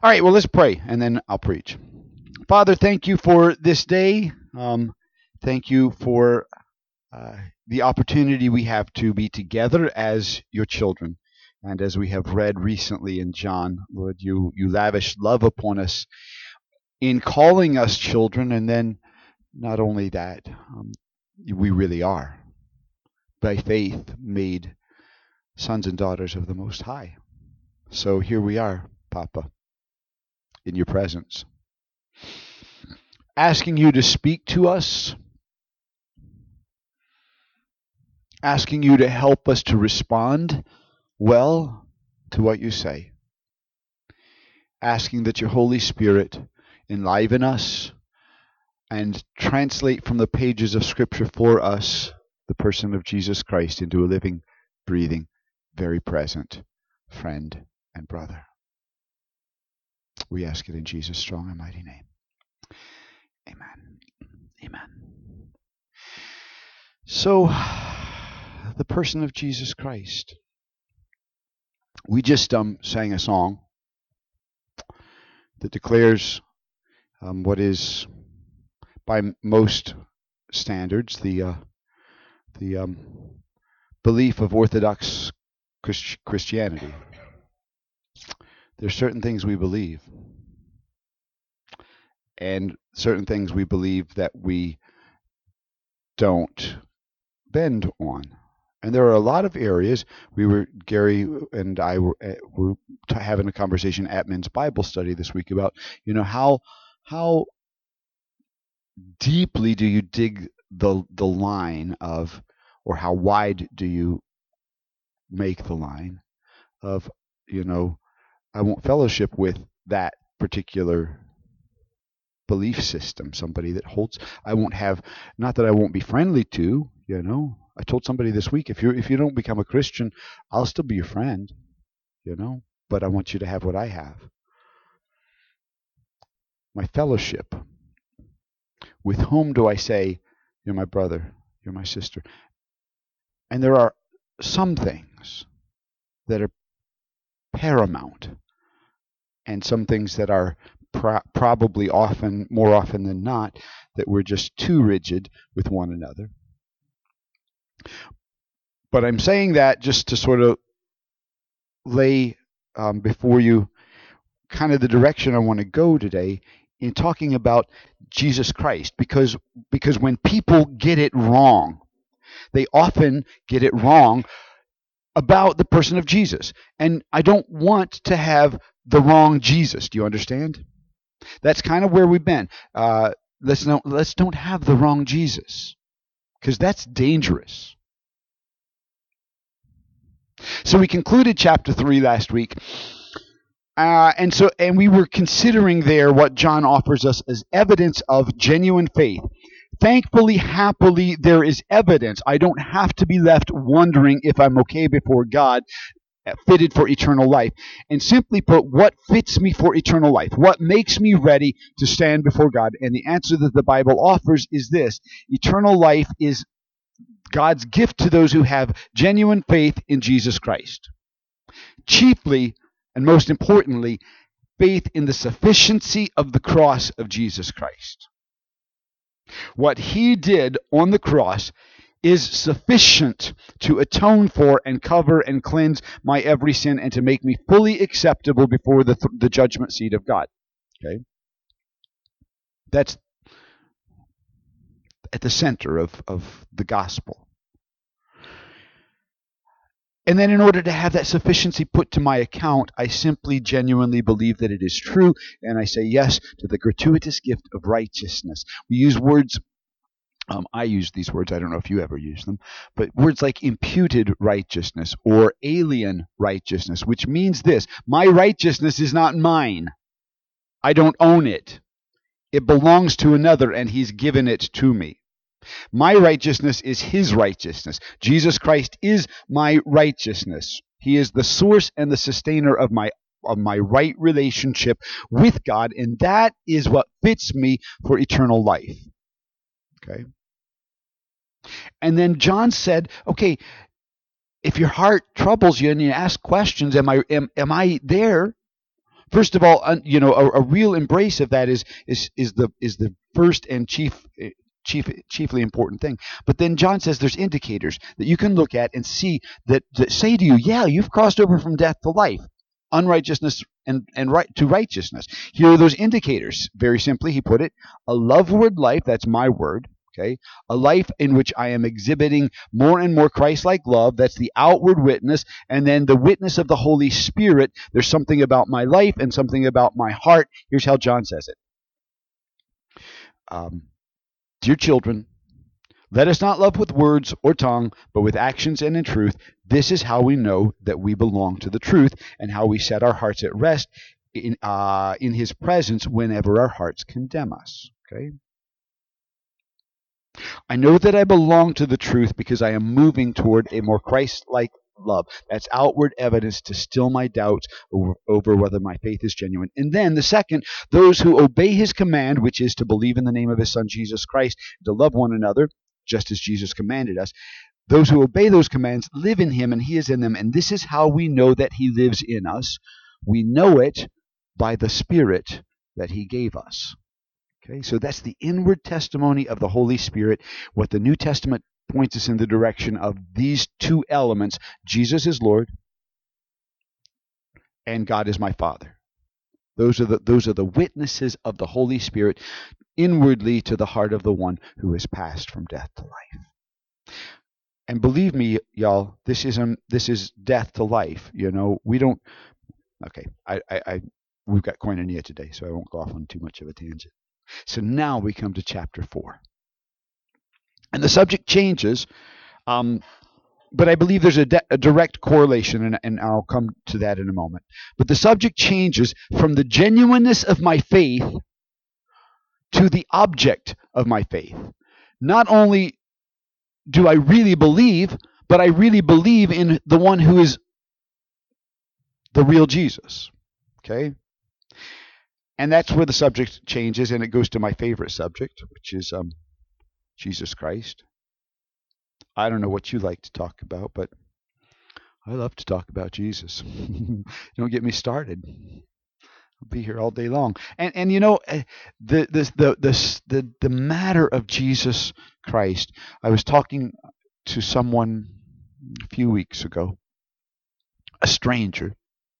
All right, well, let's pray, and then I'll preach. Father, thank you for this day. Thank you for the opportunity we have to be together as your children. And as we have read recently in John, Lord, you lavish love upon us in calling us children, and then not only that, we really are, by faith, made sons and daughters of the Most High. So here we are, Papa, in your presence, asking you to speak to us, asking you to help us to respond well to what you say, asking that your Holy Spirit enliven us and translate from the pages of Scripture for us the person of Jesus Christ into a living, breathing, very present friend and brother. We ask it in Jesus' strong and mighty name. Amen. Amen. So, the person of Jesus Christ. We just sang a song that declares what is, by most standards, the belief of Orthodox Christianity. There's certain things we believe, and certain things we believe that we don't bend on. And there are a lot of areas. Gary and I were having a conversation at Men's Bible Study this week about, how deeply do you dig the line of, or how wide do you make the line of, I won't fellowship with that particular belief system, somebody that holds, I won't have, not that I won't be friendly to, I told somebody this week, if you don't become a Christian, I'll still be your friend, but I want you to have what I have. My fellowship. With whom do I say, you're my brother, you're my sister? And there are some things that are paramount, and some things that are probably more often than not, that we're just too rigid with one another. But I'm saying that just to sort of lay before you kind of the direction I want to go today in talking about Jesus Christ, because when people get it wrong, they often get it wrong about the person of Jesus. And I don't want to have the wrong Jesus. Do you understand? That's kind of where we've been. Let's don't have the wrong Jesus, because that's dangerous. So we concluded chapter 3 last week, and we were considering there what John offers us as evidence of genuine faith. Thankfully, happily, there is evidence. I don't have to be left wondering if I'm okay before God, fitted for eternal life. And simply put, what fits me for eternal life? What makes me ready to stand before God? And the answer that the Bible offers is this: eternal life is God's gift to those who have genuine faith in Jesus Christ. Chiefly, and most importantly, faith in the sufficiency of the cross of Jesus Christ. What he did on the cross is sufficient to atone for and cover and cleanse my every sin, and to make me fully acceptable before the judgment seat of God. Okay? That's at the center of the gospel. And then in order to have that sufficiency put to my account, I simply genuinely believe that it is true, and I say yes to the gratuitous gift of righteousness. We use words, I use these words, I don't know if you ever use them, but words like imputed righteousness or alien righteousness, which means this: my righteousness is not mine. I don't own it. It belongs to another, and he's given it to me. My righteousness is his righteousness. Jesus Christ is my righteousness. He is the source and the sustainer of my right relationship with God, and that is what fits me for eternal life. Okay? And then John said, okay, if your heart troubles you and you ask questions, am I there first of all, a real embrace of that is the first and chiefly important thing. But then John says there's indicators that you can look at and see that say to you, yeah, you've crossed over from death to life, unrighteousness and right to righteousness. Here are those indicators. Very simply, he put it: a loveward life, that's my word. Okay, a life in which I am exhibiting more and more Christ-like love. That's the outward witness. And then the witness of the Holy Spirit. There's something about my life and something about my heart. Here's how John says it. Dear children, let us not love with words or tongue, but with actions and in truth. This is how we know that we belong to the truth, and how we set our hearts at rest in his presence whenever our hearts condemn us. Okay? I know that I belong to the truth because I am moving toward a more Christ-like love. That's outward evidence to still my doubts over whether my faith is genuine. And then the second, those who obey his command, which is to believe in the name of his Son, Jesus Christ, to love one another, just as Jesus commanded us. Those who obey those commands live in him and he is in them. And this is how we know that he lives in us. We know it by the Spirit that he gave us. Okay, so that's the inward testimony of the Holy Spirit. What the New Testament points us in the direction of these two elements: Jesus is Lord, and God is my Father. Those are the witnesses of the Holy Spirit inwardly to the heart of the one who has passed from death to life. And believe me, y'all, this is death to life. We don't. Okay, we've got koinonia today, so I won't go off on too much of a tangent. So now we come to chapter 4. And the subject changes, but I believe there's a direct correlation, and I'll come to that in a moment. But the subject changes from the genuineness of my faith to the object of my faith. Not only do I really believe, but I really believe in the one who is the real Jesus. Okay? And that's where the subject changes, and it goes to my favorite subject, which is Jesus Christ. I don't know what you like to talk about, but I love to talk about Jesus. Don't get me started. I'll be here all day long. And the matter of Jesus Christ. I was talking to someone a few weeks ago, a stranger.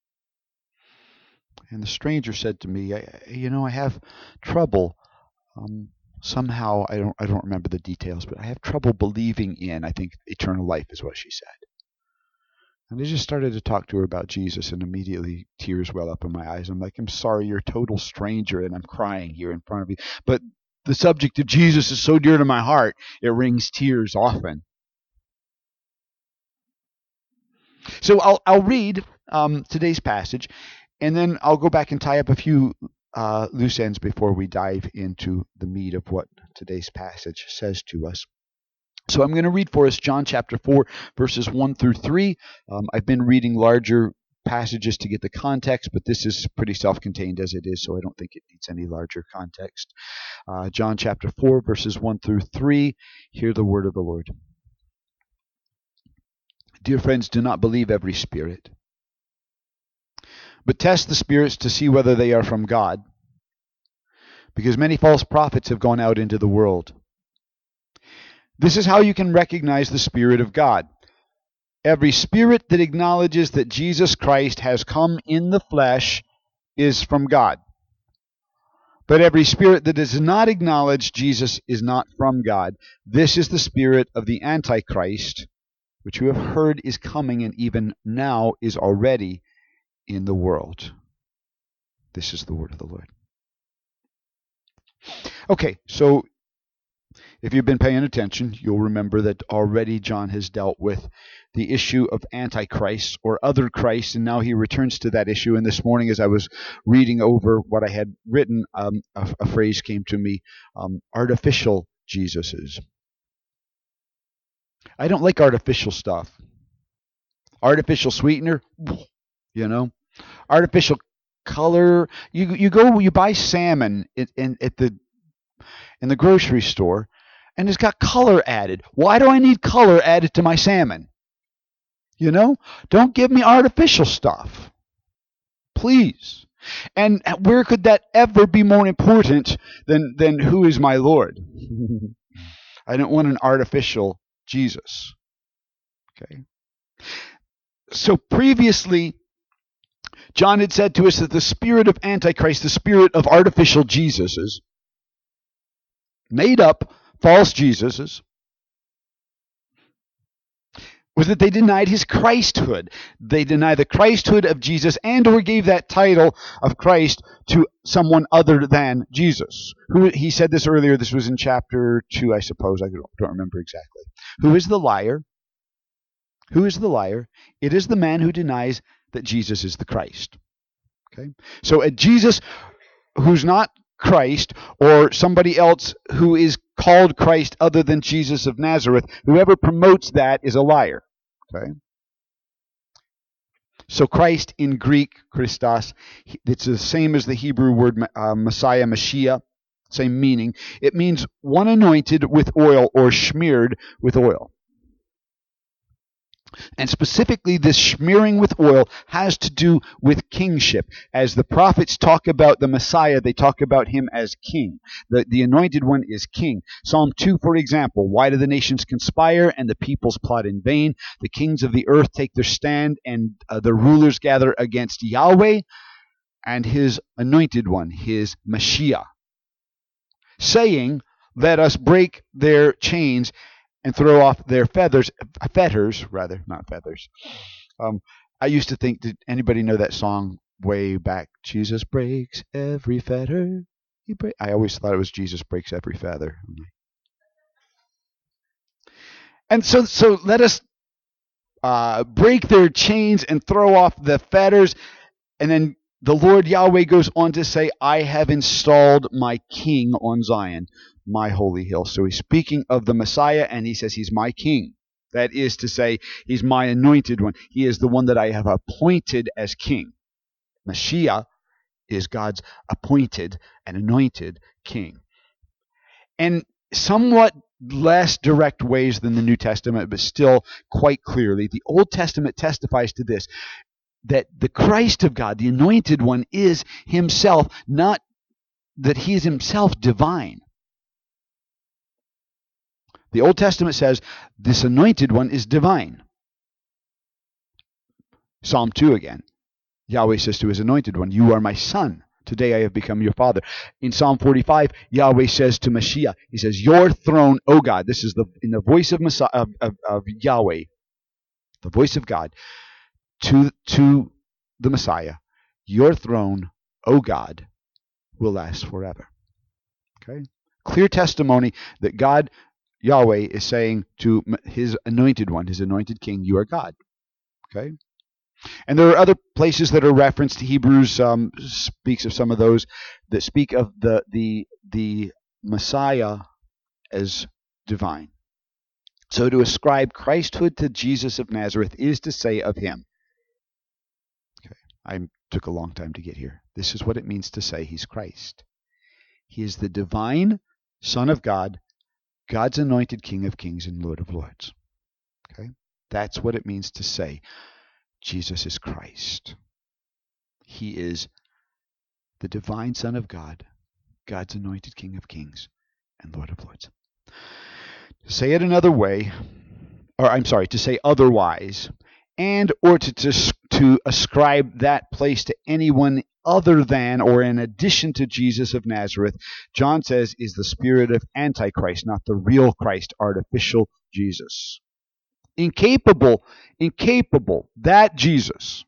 And the stranger said to me, I have trouble. Somehow, I don't remember the details, but I have trouble believing in, I think, eternal life is what she said. And I just started to talk to her about Jesus, and immediately tears well up in my eyes. I'm like, I'm sorry, you're a total stranger, and I'm crying here in front of you. But the subject of Jesus is so dear to my heart, it wrings tears often. So I'll read today's passage, and then I'll go back and tie up a few loose ends before we dive into the meat of what today's passage says to us. So I'm going to read for us John chapter 4, verses 1 through 3. I've been reading larger passages to get the context, but this is pretty self-contained as it is, so I don't think it needs any larger context. John chapter 4, verses 1 through 3. Hear the word of the Lord. Dear friends, do not believe every spirit, but test the spirits to see whether they are from God, because many false prophets have gone out into the world. This is how you can recognize the Spirit of God. Every spirit that acknowledges that Jesus Christ has come in the flesh is from God. But every spirit that does not acknowledge Jesus is not from God. This is the spirit of the Antichrist, which you have heard is coming and even now is already in the world. This is the word of the Lord. Okay, so if you've been paying attention, you'll remember that already John has dealt with the issue of Antichrist or other Christ, and now he returns to that issue. And this morning, as I was reading over what I had written, a phrase came to me, artificial Jesuses. I don't like artificial stuff. Artificial sweetener, artificial color. You buy salmon in the grocery store, and it's got color added. Why do I need color added to my salmon? Don't give me artificial stuff, please. And where could that ever be more important than who is my Lord? I don't want an artificial Jesus. Okay. So previously, John had said to us that the spirit of Antichrist, the spirit of artificial Jesuses, made up false Jesuses, was that they denied his Christhood. They deny the Christhood of Jesus and or gave that title of Christ to someone other than Jesus. Who, he said this earlier, this was in chapter 2, I suppose. I don't remember exactly. Who is the liar? Who is the liar? It is the man who denies that Jesus is the Christ. Okay? So a Jesus who's not Christ, or somebody else who is called Christ other than Jesus of Nazareth, whoever promotes that is a liar. Okay? So Christ in Greek, Christos, it's the same as the Hebrew word Messiah, Mashiach, same meaning. It means one anointed with oil or smeared with oil. And specifically, this smearing with oil has to do with kingship. As the prophets talk about the Messiah, they talk about him as king. The anointed one is king. Psalm 2, for example, why do the nations conspire and the peoples plot in vain? The kings of the earth take their stand and the rulers gather against Yahweh and his anointed one, his Mashiach, saying, let us break their chains and throw off their fetters, not feathers. I used to think, did anybody know that song way back? Jesus breaks every fetter. I always thought it was Jesus breaks every feather. And so let us break their chains and throw off the fetters. And then the Lord Yahweh goes on to say, I have installed my king on Zion, my holy hill. So he's speaking of the Messiah, and he says he's my king. That is to say, he's my anointed one. He is the one that I have appointed as king. Mashiach is God's appointed and anointed king. And somewhat less direct ways than the New Testament, but still quite clearly, the Old Testament testifies to this, that the Christ of God, the anointed one, is himself, not that he is himself divine. The Old Testament says this anointed one is divine. Psalm 2 again. Yahweh says to his anointed one, you are my son. Today I have become your father. In Psalm 45, Yahweh says to Mashiach, he says, your throne, O God. This is in the voice of Yahweh, the voice of God, to the Messiah. Your throne, O God, will last forever. Okay? Clear testimony that God, Yahweh, is saying to his anointed one, his anointed king, you are God. Okay? And there are other places that are referenced. Hebrews speaks of some of those that speak of the Messiah as divine. So to ascribe Christhood to Jesus of Nazareth is to say of him. Okay, I took a long time to get here. This is what it means to say he's Christ. He is the divine Son of God, God's anointed King of Kings and Lord of Lords. Okay, that's what it means to say Jesus is Christ. He is the divine Son of God, God's anointed King of Kings and Lord of Lords. To say it another way, to say otherwise, and or to ascribe that place to anyone other than or in addition to Jesus of Nazareth, John says is the spirit of Antichrist, not the real Christ, artificial Jesus. Incapable, that Jesus,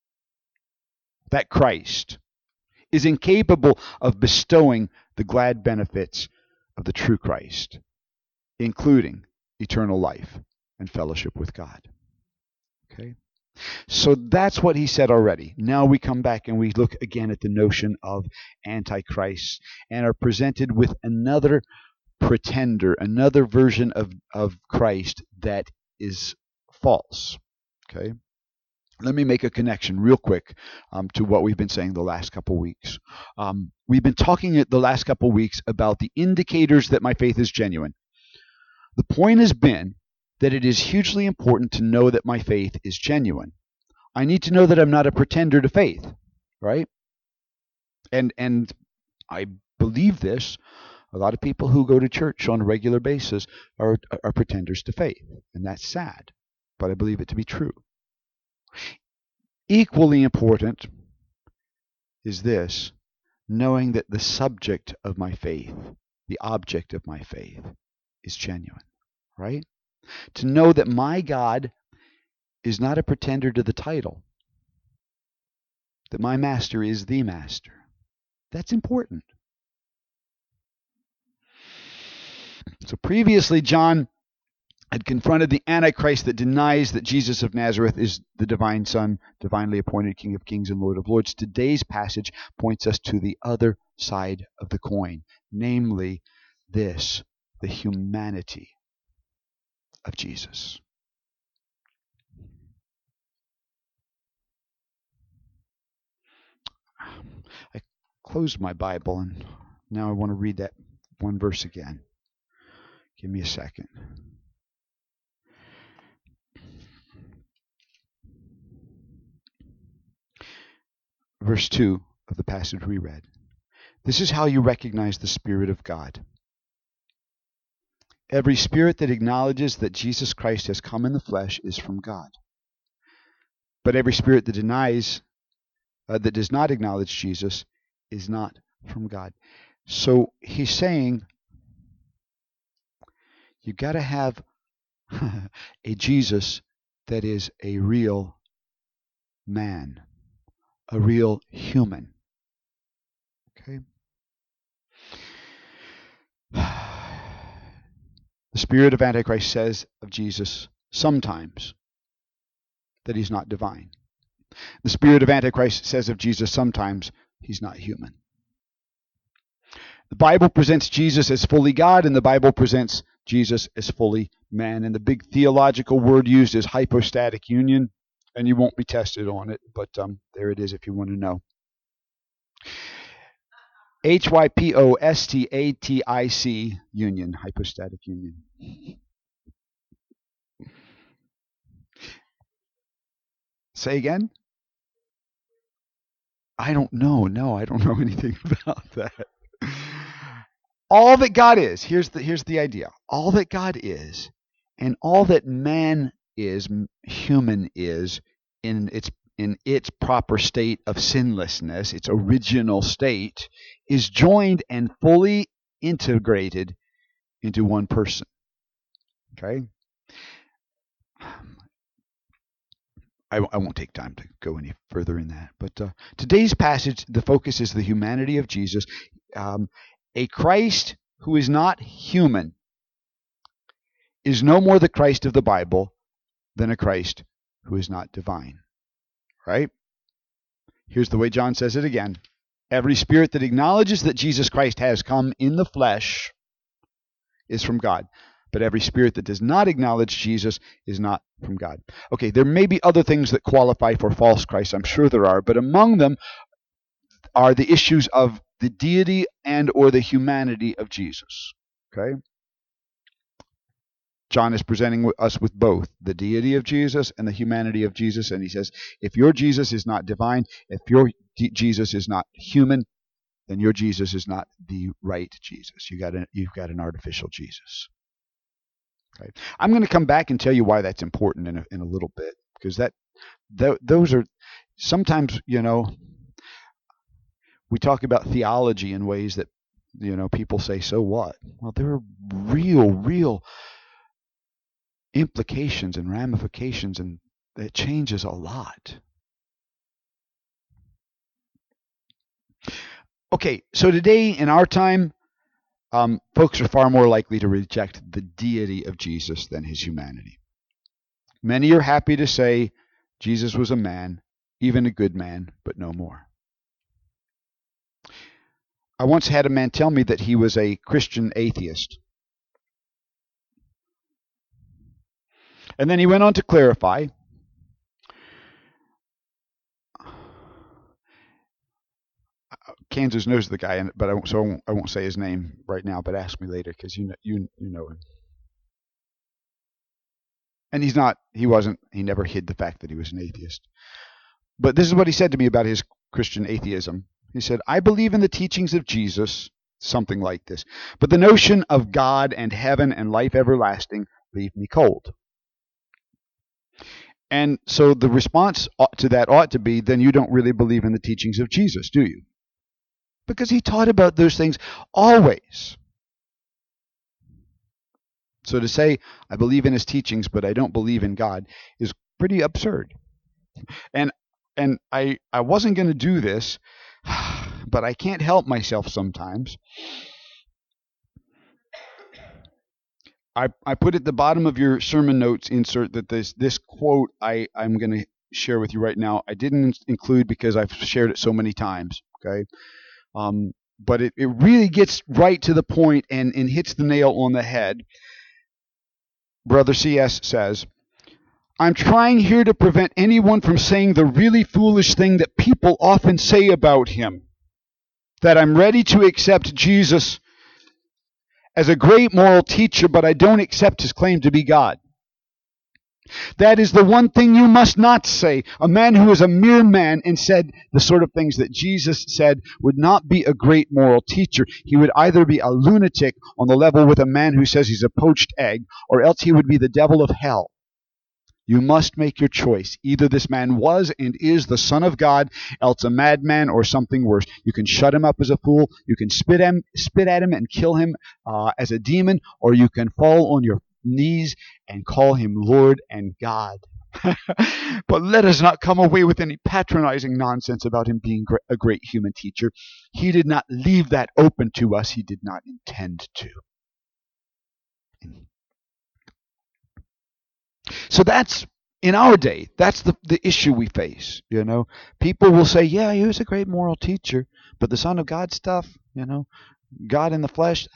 that Christ, is incapable of bestowing the glad benefits of the true Christ, including eternal life and fellowship with God. Okay? So that's what he said already. Now we come back and we look again at the notion of Antichrist and are presented with another pretender, another version of Christ that is false. Okay? Let me make a connection real quick to what we've been saying the last couple weeks. We've been talking the last couple weeks about the indicators that my faith is genuine. The point has been that it is hugely important to know that my faith is genuine. I need to know that I'm not a pretender to faith, right? And I believe this. A lot of people who go to church on a regular basis are pretenders to faith, and that's sad, but I believe it to be true. Equally important is this, knowing that the subject of my faith, the object of my faith, is genuine, right? To know that my God is not a pretender to the title, that my master is the master. That's important. So previously, John had confronted the Antichrist that denies that Jesus of Nazareth is the divine Son, divinely appointed King of Kings and Lord of Lords. Today's passage points us to the other side of the coin, namely this, the humanity of Jesus. I closed my Bible, and now I want to read that one verse again. Give me a second. Verse 2 of the passage we read. This is how you recognize the Spirit of God. Every spirit that acknowledges that Jesus Christ has come in the flesh is from God. But every spirit that denies, that does not acknowledge Jesus, is not from God. So he's saying you got to have a Jesus that is a real man, a real human. Okay? The spirit of Antichrist says of Jesus sometimes that he's not divine. The spirit of Antichrist says of Jesus sometimes he's not human. The Bible presents Jesus as fully God, and the Bible presents Jesus as fully man. And the big theological word used is hypostatic union, and you won't be tested on it, but there it is if you want to know. hypostatic union, hypostatic union. Say again? I don't know. No, I don't know anything about that. All that God is, here's the idea. All that God is, and all that man is, human is, in its proper state of sinlessness, its original state, is joined and fully integrated into one person. Okay? I won't take time to go any further in that. But today's passage, the focus is the humanity of Jesus. A Christ who is not human is no more the Christ of the Bible than a Christ who is not divine. Right? Here's the way John says it again. Every spirit that acknowledges that Jesus Christ has come in the flesh is from God. But every spirit that does not acknowledge Jesus is not from God. Okay, there may be other things that qualify for false Christ. I'm sure there are. But among them are the issues of the deity and or the humanity of Jesus. Okay? John is presenting us with both the deity of Jesus and the humanity of Jesus. And he says, if your Jesus is not divine, if your Jesus is not human, then your Jesus is not the right Jesus. You've got an artificial Jesus. Okay. I'm going to come back and tell you why that's important in a little bit, because those are sometimes, we talk about theology in ways that, people say, so what? Well, there are real implications and ramifications, and it changes a lot. Okay, so today in our time, folks are far more likely to reject the deity of Jesus than his humanity. Many are happy to say Jesus was a man, even a good man, but no more. I once had a man tell me that he was a Christian atheist. And then he went on to clarify. Kansas knows the guy, but I won't say his name right now. But ask me later, because you know him. And he never hid the fact that he was an atheist. But this is what he said to me about his Christian atheism. He said, I believe in the teachings of Jesus, something like this, but the notion of God and heaven and life everlasting leave me cold. And so the response to that ought to be, then you don't really believe in the teachings of Jesus, do you? Because he taught about those things always. So to say, I believe in his teachings, but I don't believe in God, is pretty absurd. And I wasn't going to do this, but I can't help myself sometimes. I put at the bottom of your sermon notes insert that this quote I'm going to share with you right now, I didn't include because I've shared it so many times, okay? But it really gets right to the point and hits the nail on the head. Brother C.S. says, I'm trying here to prevent anyone from saying the really foolish thing that people often say about him, that I'm ready to accept Jesus as a great moral teacher, but I don't accept his claim to be God. That is the one thing you must not say. A man who is a mere man and said the sort of things that Jesus said would not be a great moral teacher. He would either be a lunatic on the level with a man who says he's a poached egg, or else he would be the devil of hell. You must make your choice. Either this man was and is the Son of God, else a madman or something worse. You can shut him up as a fool, you can spit at him and kill him as a demon, or you can fall on your knees and call him Lord and God. But let us not come away with any patronizing nonsense about him being a great human teacher. He did not leave that open to us. He did not intend to. So that's, in our day, that's the issue we face. People will say, yeah, he was a great moral teacher, but the Son of God stuff, God in the flesh,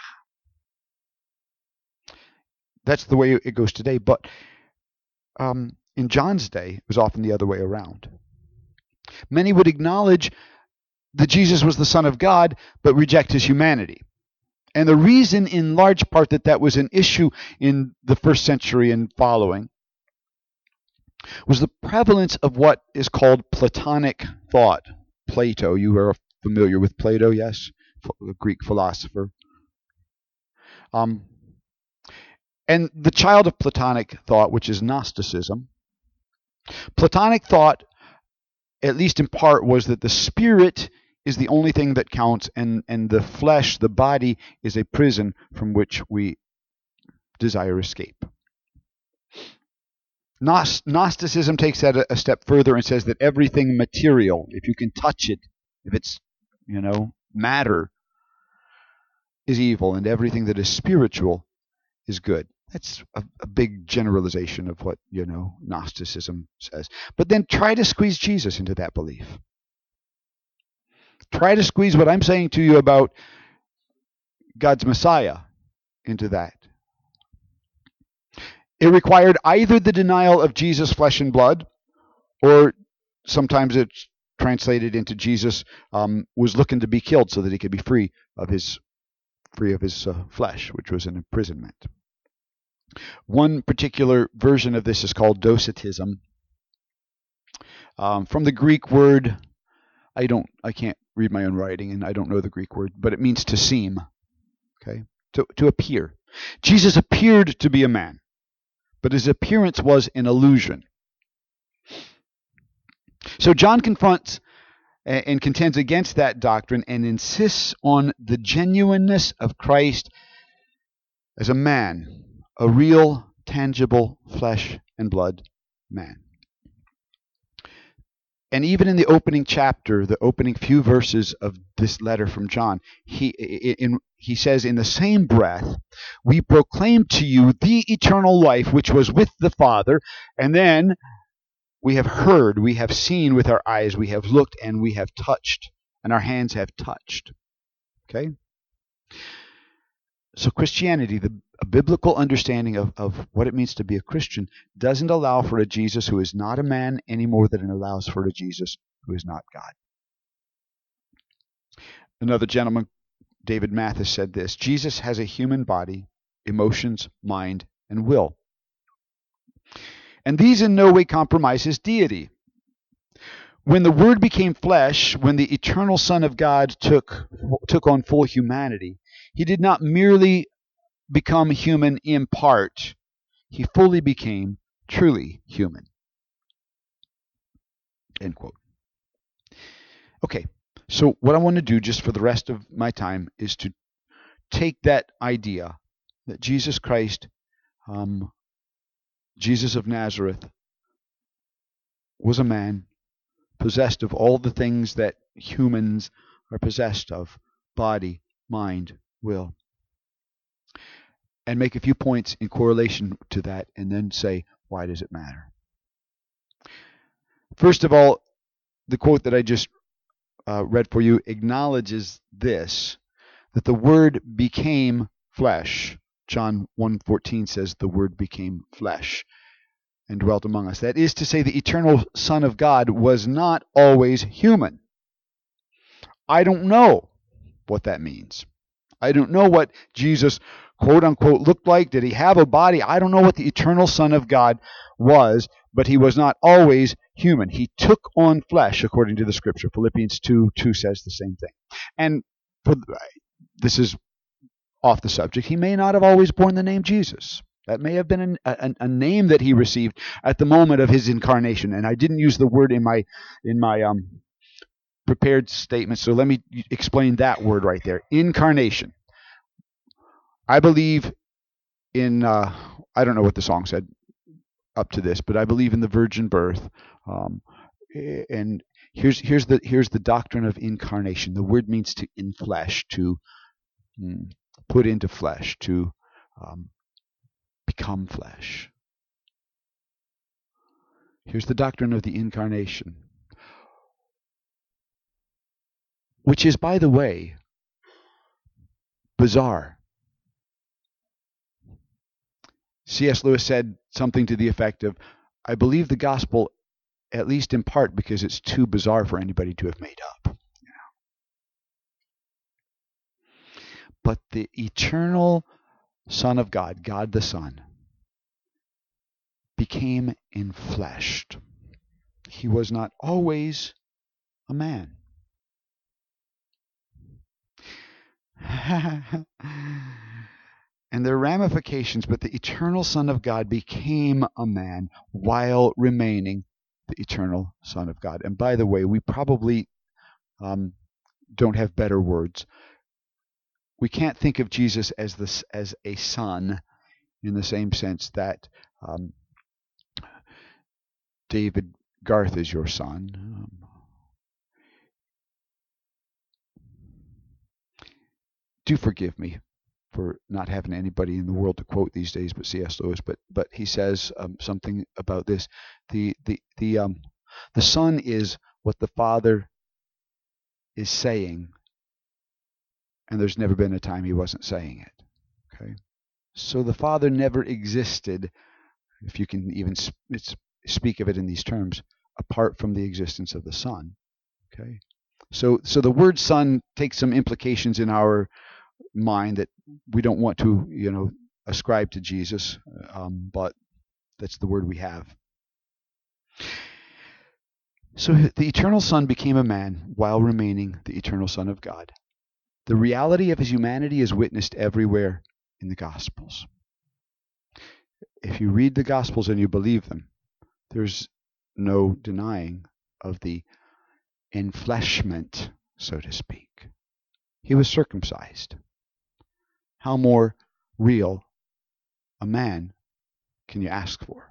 that's the way it goes today. But in John's day, it was often the other way around. Many would acknowledge that Jesus was the Son of God, but reject his humanity. And the reason, in large part, that was an issue in the first century and following was the prevalence of what is called Platonic thought. Plato, you are familiar with Plato, yes? A Greek philosopher. And the child of Platonic thought, which is Gnosticism. Platonic thought, at least in part, was that the spirit is the only thing that counts, and the flesh, the body, is a prison from which we desire escape. Gnosticism takes that a step further and says that everything material, if you can touch it, if it's, matter, is evil, and everything that is spiritual is good. That's a big generalization of what, Gnosticism says. But then try to squeeze Jesus into that belief. Try to squeeze what I'm saying to you about God's Messiah into that. It required either the denial of Jesus' flesh and blood, or sometimes it's translated into Jesus was looking to be killed so that he could be free of his flesh, which was an imprisonment. One particular version of this is called Docetism. From the Greek word, I can't read my own writing, and I don't know the Greek word, but it means to seem, okay, to appear. Jesus appeared to be a man, but his appearance was an illusion. So John confronts and contends against that doctrine and insists on the genuineness of Christ as a man, a real, tangible, flesh and blood man. And even in the opening chapter, the opening few verses of this letter from John, he says in the same breath, we proclaim to you the eternal life which was with the Father, and then we have heard, we have seen with our eyes, we have looked, and we have touched, and our hands have touched. Okay? So Christianity, a biblical understanding of what it means to be a Christian, doesn't allow for a Jesus who is not a man any more than it allows for a Jesus who is not God. Another gentleman, David Mathis, said this: Jesus has a human body, emotions, mind, and will. And these in no way compromise his deity. When the Word became flesh, when the eternal Son of God took on full humanity, he did not merely become human in part. He fully became truly human. End quote. Okay, so what I want to do just for the rest of my time is to take that idea that Jesus Christ, Jesus of Nazareth, was a man possessed of all the things that humans are possessed of: body, mind, will, and make a few points in correlation to that, and then say, why does it matter? First of all, the quote that I just read for you acknowledges this, that the Word became flesh. John 1:14 says the Word became flesh and dwelt among us. That is to say, the eternal Son of God was not always human. I don't know what that means. I don't know what Jesus, quote unquote, looked like. Did he have a body? I don't know what the eternal Son of God was, but he was not always human. He took on flesh, according to the Scripture. Philippians 2:2 says the same thing. And this is off the subject. He may not have always borne the name Jesus. That may have been a name that he received at the moment of his incarnation. And I didn't use the word in my prepared statement, so let me explain that word right there. Incarnation. I believe in, I don't know what the song said up to this, but I believe in the virgin birth. And here's the doctrine of incarnation. The word means to inflesh, to put into flesh, to become flesh. Here's the doctrine of the incarnation, which is, by the way, bizarre. C.S. Lewis said something to the effect of, I believe the gospel, at least in part, because it's too bizarre for anybody to have made up. But the eternal Son of God, God the Son, became enfleshed. He was not always a man. And there are ramifications, but the eternal Son of God became a man while remaining the eternal Son of God. And by the way, we probably don't have better words. We can't think of Jesus as a son in the same sense that David Garth is your son. Do forgive me for not having anybody in the world to quote these days but C.S. Lewis, but he says something about this. The Son is what the Father is saying, and there's never been a time he wasn't saying it. Okay, so the Father never existed, if you can even speak of it in these terms, apart from the existence of the Son. Okay, so the word Son takes some implications in our mind that we don't want to ascribe to Jesus, but that's the word we have. So the eternal Son became a man while remaining the eternal Son of God. The reality of his humanity is witnessed everywhere in the Gospels. If you read the Gospels and you believe them, there's no denying of the enfleshment, so to speak. He was circumcised. How more real a man can you ask for?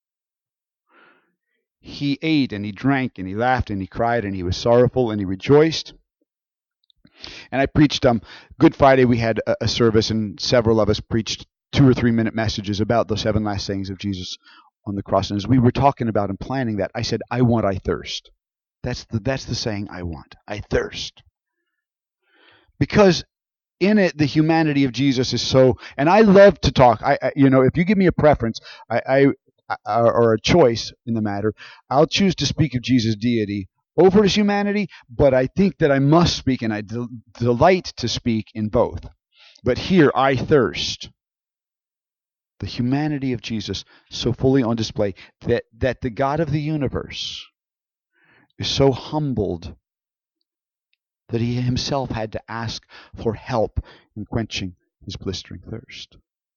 He ate and he drank and he laughed and he cried and he was sorrowful and he rejoiced. And I preached Good Friday. We had a service, and several of us preached 2 or 3 minute messages about the 7 last sayings of Jesus on the cross. And as we were talking about and planning that, I said, I thirst. That's the saying I want. I thirst. Because in it, the humanity of Jesus is so, and I love to talk. If you give me a preference, or a choice in the matter, I'll choose to speak of Jesus' deity over his humanity, but I think that I must speak, and I delight to speak in both. But here, I thirst. The humanity of Jesus so fully on display that the God of the universe is so humbled that he himself had to ask for help in quenching his blistering thirst.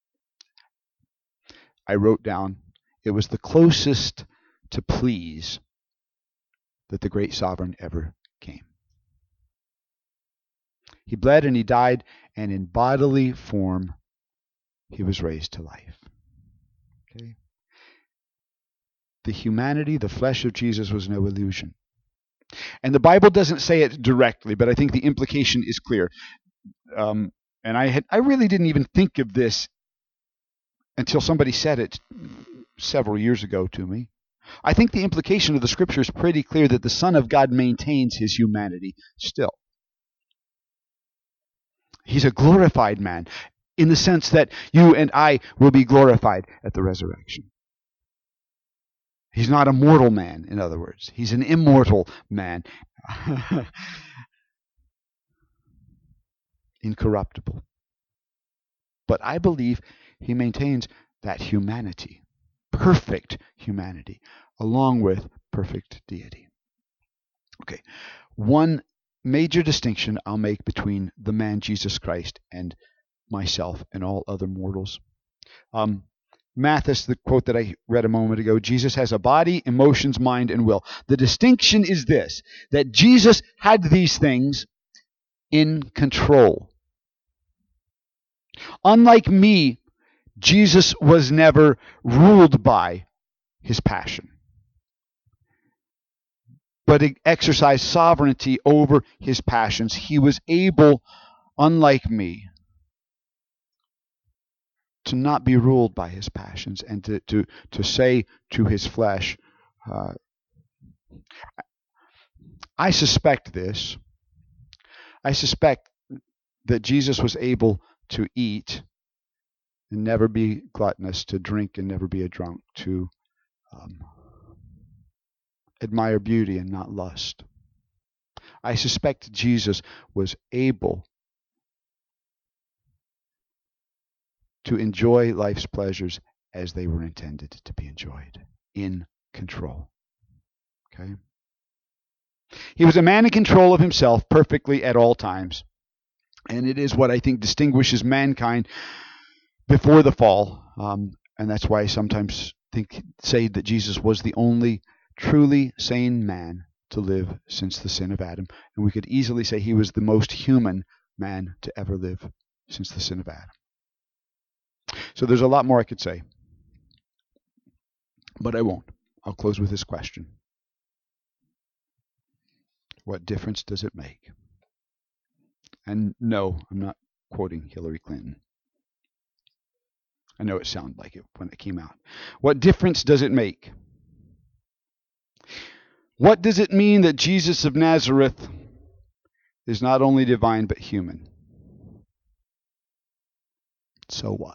I wrote down, it was the closest to please that the great sovereign ever came. He bled and he died, and in bodily form, he was raised to life. Okay? The humanity, the flesh of Jesus was no illusion. And the Bible doesn't say it directly, but I think the implication is clear. And I really didn't even think of this until somebody said it several years ago to me. I think the implication of the scripture is pretty clear that the Son of God maintains his humanity still. He's a glorified man in the sense that you and I will be glorified at the resurrection. He's not a mortal man, in other words. He's an immortal man. Incorruptible. But I believe he maintains that humanity, perfect humanity, along with perfect deity. Okay, one major distinction I'll make between the man Jesus Christ and myself and all other mortals. Mathis, the quote that I read a moment ago, Jesus has a body, emotions, mind, and will. The distinction is this, that Jesus had these things in control. Unlike me, Jesus was never ruled by his passion, but exercised sovereignty over his passions. He was able, unlike me, to not be ruled by his passions and to say to his flesh, I suspect this. I suspect that Jesus was able to eat and never be gluttonous, to drink and never be a drunk, to admire beauty and not lust. I suspect Jesus was able to enjoy life's pleasures as they were intended to be enjoyed, in control. Okay? He was a man in control of himself perfectly at all times. And it is what I think distinguishes mankind before the fall. And that's why I sometimes say that Jesus was the only truly sane man to live since the sin of Adam. And we could easily say he was the most human man to ever live since the sin of Adam. So there's a lot more I could say, but I won't. I'll close with this question. What difference does it make? And no, I'm not quoting Hillary Clinton. I know it sounded like it when it came out. What difference does it make? What does it mean that Jesus of Nazareth is not only divine but human? So what?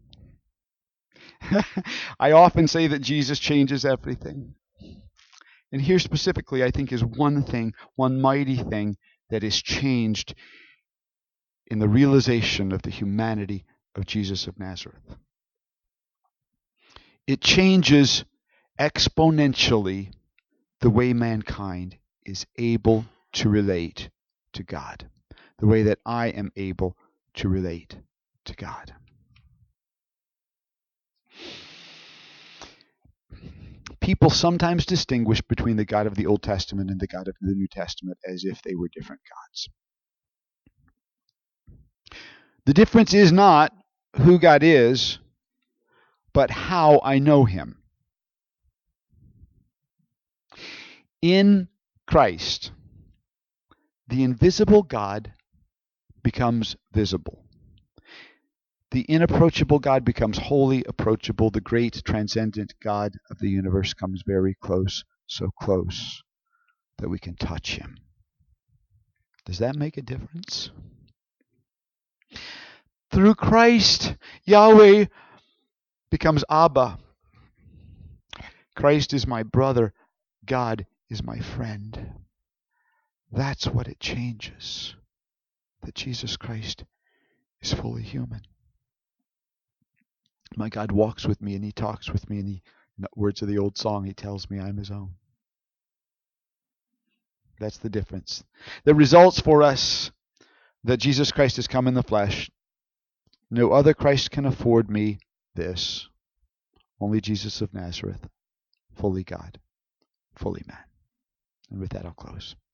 I often say that Jesus changes everything. And here specifically, I think, is one thing, one mighty thing that is changed in the realization of the humanity of Jesus of Nazareth. It changes exponentially the way mankind is able to relate to God, the way that I am able to relate to God. People sometimes distinguish between the God of the Old Testament and the God of the New Testament as if they were different gods. The difference is not who God is, but how I know him. In Christ, the invisible God becomes visible. The inapproachable God becomes wholly approachable. The great transcendent God of the universe comes very close, so close that we can touch him. Does that make a difference? Through Christ, Yahweh becomes Abba. Christ is my brother. God is my friend. That's what it changes. That Jesus Christ is fully human. My God walks with me and he talks with me, and in the words of the old song, he tells me I'm his own. That's the difference. The results for us that Jesus Christ has come in the flesh. No other Christ can afford me this. Only Jesus of Nazareth, fully God, fully man. And with that, I'll close.